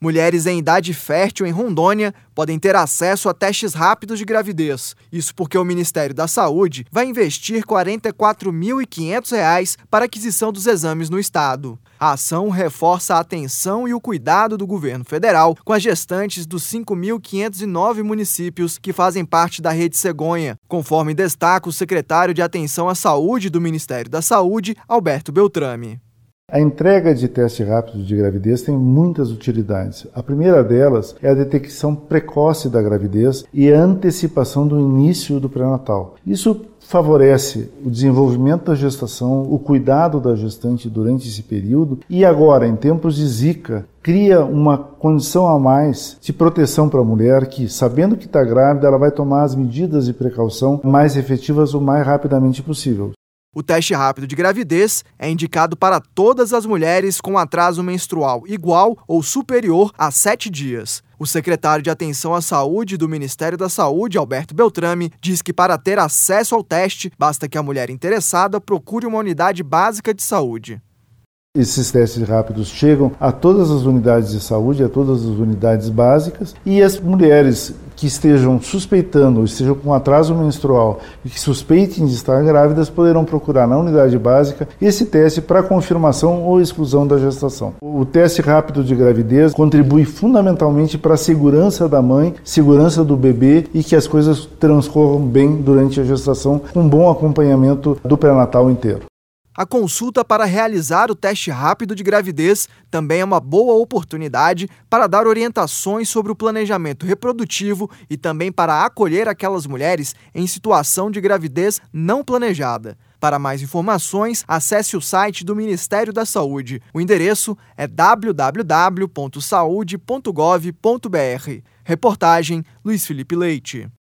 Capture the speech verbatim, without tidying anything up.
Mulheres em idade fértil em Rondônia podem ter acesso a testes rápidos de gravidez. Isso porque o Ministério da Saúde vai investir quarenta e quatro mil e quinhentos reais para a aquisição dos exames no estado. A ação reforça a atenção e o cuidado do governo federal com as gestantes dos cinco mil quinhentos e nove municípios que fazem parte da Rede Cegonha, conforme destaca o secretário de Atenção à Saúde do Ministério da Saúde, Alberto Beltrame. A entrega de teste rápido de gravidez tem muitas utilidades. A primeira delas é a detecção precoce da gravidez e a antecipação do início do pré-natal. Isso favorece o desenvolvimento da gestação, o cuidado da gestante durante esse período e agora, em tempos de Zika, cria uma condição a mais de proteção para a mulher que, sabendo que está grávida, ela vai tomar as medidas de precaução mais efetivas o mais rapidamente possível. O teste rápido de gravidez é indicado para todas as mulheres com atraso menstrual igual ou superior a sete dias. O secretário de Atenção à Saúde do Ministério da Saúde, Alberto Beltrame, diz que para ter acesso ao teste, basta que a mulher interessada procure uma unidade básica de saúde. Esses testes rápidos chegam a todas as unidades de saúde, a todas as unidades básicas, e as mulheres que estejam suspeitando ou estejam com atraso menstrual e que suspeitem de estar grávidas poderão procurar na unidade básica esse teste para confirmação ou exclusão da gestação. O teste rápido de gravidez contribui fundamentalmente para a segurança da mãe, segurança do bebê e que as coisas transcorram bem durante a gestação, com um bom acompanhamento do pré-natal inteiro. A consulta para realizar o teste rápido de gravidez também é uma boa oportunidade para dar orientações sobre o planejamento reprodutivo e também para acolher aquelas mulheres em situação de gravidez não planejada. Para mais informações, acesse o site do Ministério da Saúde. O endereço é w w w ponto saude ponto gov ponto b r. Reportagem Luiz Felipe Leite.